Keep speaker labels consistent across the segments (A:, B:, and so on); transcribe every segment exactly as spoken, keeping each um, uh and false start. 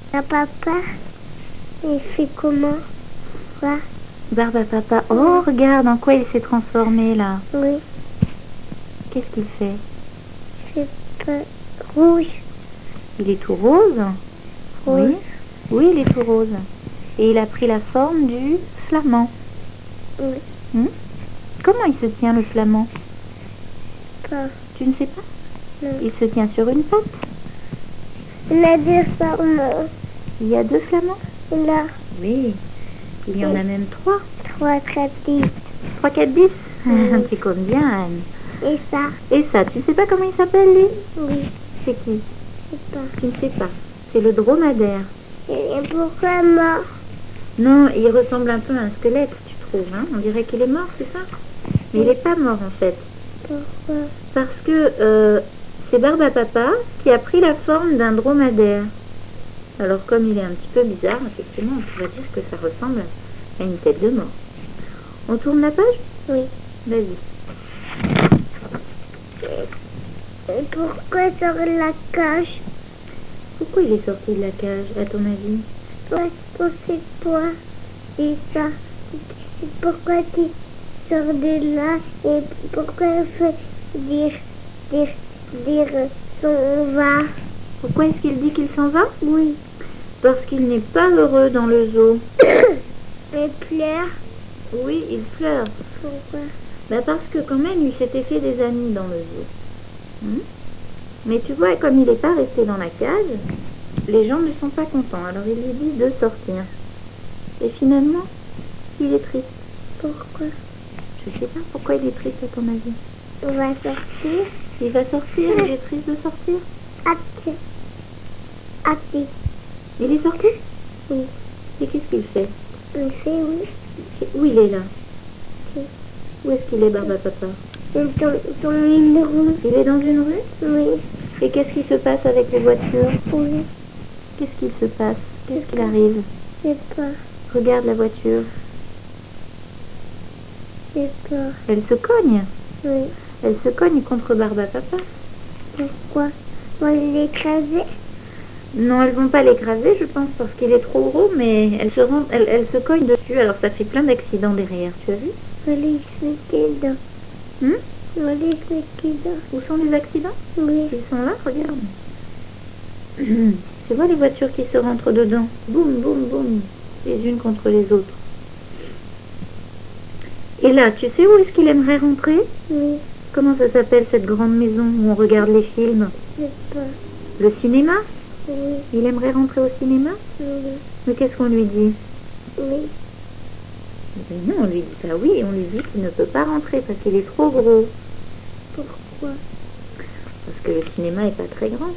A: La papa, il fait comment? Quoi?
B: Barbe à papa. Oh, regarde en quoi il s'est transformé là.
A: Oui,
B: Qu'est-ce qu'il fait?
A: c'est pas rouge,
B: Il est tout rose?
A: rose.
B: Oui. Oui, il est tout rose. Et il a pris la forme du flamand.
A: Oui,
B: Hmm? Comment il se tient le flamand?
A: pas.
B: Tu ne sais pas?
A: Non.
B: Il se tient sur une patte.
A: Il a dit ça, moi.
B: Il y a deux flamands?
A: Il a
B: Oui. Il y en a même trois.
A: trois, quatre, dix.
B: Trois, quatre, dix.
A: Oui.
B: Tu comptes bien, Anne.
A: Et ça?
B: Et ça, tu ne sais pas comment il s'appelle, lui?
A: Oui,
B: C'est qui?
A: je sais pas.
B: Tu ne sais pas. C'est le dromadaire.
A: Et pourquoi moi?
B: Non, il ressemble un peu à un squelette, tu trouves, hein? On dirait qu'il est mort, c'est ça? Mais il n'est pas mort, en fait.
A: Pourquoi?
B: Parce que euh, c'est Barbe à papa qui a pris la forme d'un dromadaire. Alors, comme il est un petit peu bizarre, effectivement, on pourrait dire que ça ressemble à une tête de mort. On tourne la page?
A: Oui.
B: Vas-y.
A: Et pourquoi sur la cage?
B: Pourquoi il est sorti de la cage, à ton avis?
A: Toi, toi, c'est toi. Et ça, c'est pourquoi tu sors de là et pourquoi il fait dire, dire, dire son va?
B: Pourquoi est-ce qu'il dit qu'il s'en va?
A: Oui.
B: Parce qu'il n'est pas heureux dans le zoo.
A: Il pleure.
B: Oui, il pleure.
A: Pourquoi?
B: Bah parce que quand même, il s'était fait des amis dans le zoo. Hmm? Mais tu vois, comme il n'est pas resté dans la cage, les gens ne sont pas contents. Alors il lui dit de sortir. Et finalement, il est triste.
A: Pourquoi?
B: Je sais pas pourquoi il est triste à ton avis.
A: On va sortir.
B: Il va sortir, il est triste de sortir.
A: Attends. Attends.
B: Il est sorti?
A: Oui.
B: Et qu'est-ce qu'il fait?
A: On sait oui.
B: Où il est là?
A: Oui.
B: Où est-ce qu'il est, Barbe à papa?
A: Dans, dans une rue.
B: Il est dans une rue?
A: Oui.
B: Et qu'est-ce qui se passe avec les voitures?
A: Oui.
B: Qu'est-ce qu'il se passe? Qu'est-ce qu'il arrive?
A: Je sais pas.
B: Regarde la voiture.
A: Je sais pas.
B: Elle se cogne.
A: Oui.
B: Elle se cogne contre Barbe à papa.
A: Pourquoi? Moi, je l'ai écrasé.
B: Non, elles vont pas l'écraser, je pense, parce qu'il est trop gros, mais elle se, rend, elle, elle se cogne dessus, alors ça fait plein d'accidents derrière, tu as vu?
A: Allez, c'est dedans.
B: Hmm?
A: Allez, c'est dedans.
B: Où sont les accidents?
A: Oui.
B: Ils sont là, regarde. Tu vois les voitures qui se rentrent dedans? Boum, boum, boum, les unes contre les autres. Et là, tu sais où est-ce qu'il aimerait rentrer?
A: Oui.
B: Comment ça s'appelle cette grande maison où on regarde les films?
A: Je sais pas.
B: Le cinéma?
A: Oui.
B: Il aimerait rentrer au cinéma?
A: Oui.
B: Mais qu'est-ce qu'on lui dit?
A: Oui.
B: Ben non, on lui dit pas oui, on lui dit qu'il ne peut pas rentrer parce qu'il est trop gros.
A: Pourquoi?
B: Parce que le cinéma est pas très grand.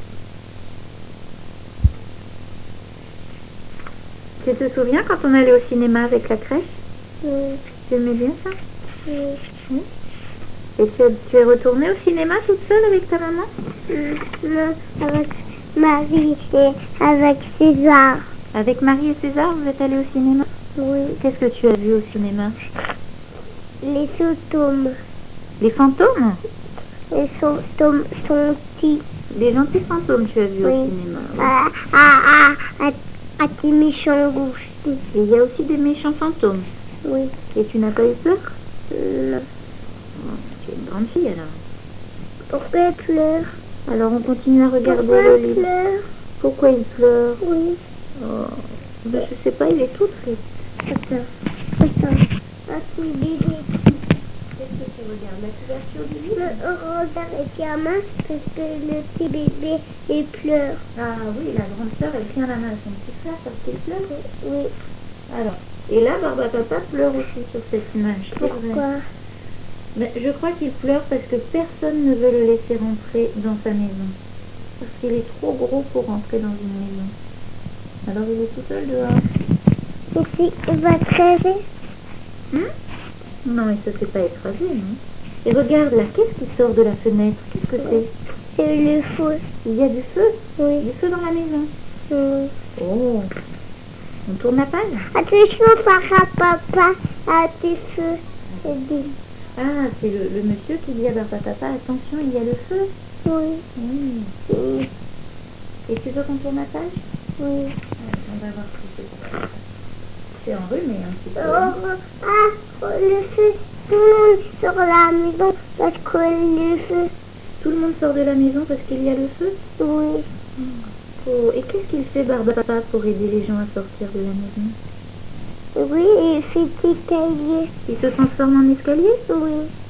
B: Tu te souviens quand on allait au cinéma avec la crèche?
A: Oui.
B: Tu aimais bien ça?
A: Oui.
B: Oui. Et tu, tu es retournée au cinéma toute seule avec ta maman?
A: Non, avec Marie et avec César.
B: Avec Marie et César, vous êtes allés au cinéma?
A: Oui.
B: Qu'est-ce que tu as vu au cinéma?
A: Les fantômes.
B: Les fantômes?
A: Les fantômes sont petits.
B: Les gentils fantômes tu as vu
A: Oui.
B: au cinéma. Oui.
A: Ah, ah, ah, ah, ah, des méchants aussi.
B: Et il y a aussi des méchants fantômes.
A: Oui.
B: Et tu n'as pas eu peur?
A: Non.
B: Oh, tu es une grande fille alors.
A: Pourquoi il pleure?
B: Alors on continue à regarder
A: Pourquoi
B: le
A: il
B: livre.
A: pleure?
B: Pourquoi il pleure?
A: Oui.
B: Oh, ben, je sais pas, il est tout triste.
A: Attends. Attends. Ah, c'est bébé.
B: Qu'est-ce que tu regardes? La couverture du livre?
A: Le regarde le gamin parce que le petit bébé il pleure.
B: Ah oui, la grande sœur, elle tient la main à son petit frère parce qu'il pleure.
A: Oui.
B: Alors, et là, Barbe à papa pleure aussi sur cette image. c'est vrai.
A: Pourquoi?
B: Mais je crois qu'il pleure parce que personne ne veut le laisser rentrer dans sa maison. Parce qu'il est trop gros pour rentrer dans une maison. Alors il est tout seul dehors.
A: Ici, il va crever.
B: Hmm? Non, il ne se fait pas écraser, non? Et regarde là, qu'est-ce qui sort de la fenêtre? Qu'est-ce que c'est?
A: C'est le feu.
B: Il y a du feu?
A: Oui.
B: Du feu dans la maison.
A: Oui.
B: Oh! On tourne la page?
A: Attention, papa, papa, à tes feux. Il dit.
B: Ah, c'est le, le monsieur qui dit à Barbe à papa, attention, il y a le feu.
A: Oui.
B: Hmm.
A: Oui.
B: Et tu veux qu'on tourne la page?
A: Oui.
B: On va voir ce que c'est. C'est enrhumé un petit peu.
A: Oh, ah, le feu. Tout le monde sur la maison parce que le feu.
B: Tout le monde sort de la maison parce qu'il y a le feu?
A: Oui.
B: Oh, et qu'est-ce qu'il fait Barbapapa pour aider les gens à sortir de la maison?
A: Oui, il fait des cahiers.
B: Il se transforme en escalier?
A: Oui.